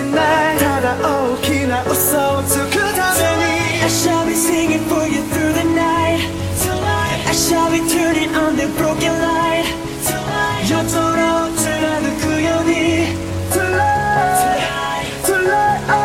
ないただ大きな嘘をつくために I shall be singing for you through the night. I shall be turning on the broken light. 夜空を貫くように Tonight, tonight, oh.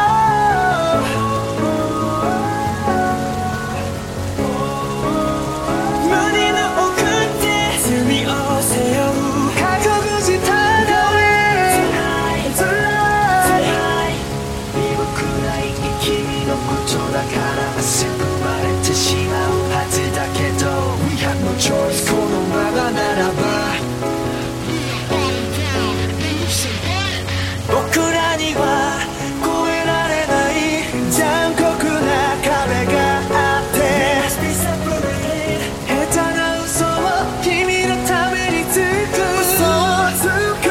胸の奥で罪を背負う覚悟したのに Tonight 身を暗い君のことだから救われてしまうはずだけど We have no choice このままならば僕らには越えられない残酷な壁があって下手な嘘を君のためにつく嘘をつく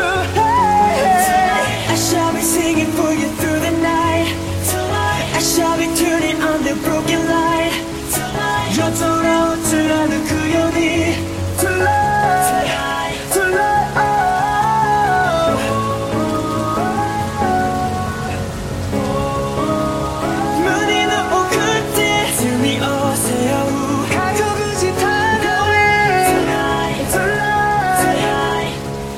I shall be singing for you through the night. I shall be turning on the broken light. 夜空を貫くように Tonight, tonight, oh. 胸の奥で罪を背負う覚悟したのに Tonight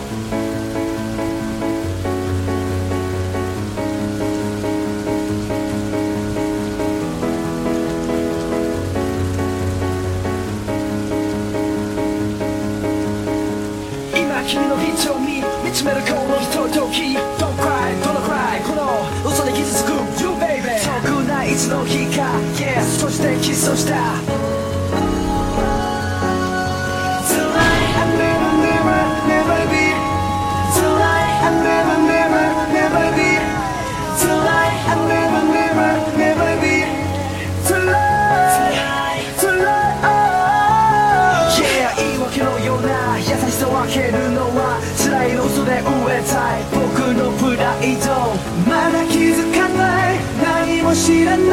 今君の瞳見つめるこのひととき Don't cry, don't cry この嘘で傷つく You baby 遠くないいつの日か Yes そしてキスをした Tonight, I never, never, never be tonight, I never, never, never be tonight, I never, never, never be Tonight, tonight, oh. Yeah 言い訳のような優しさを分けるのは辛いの嘘で植えたい僕のプライドまだ気づかない何も知らない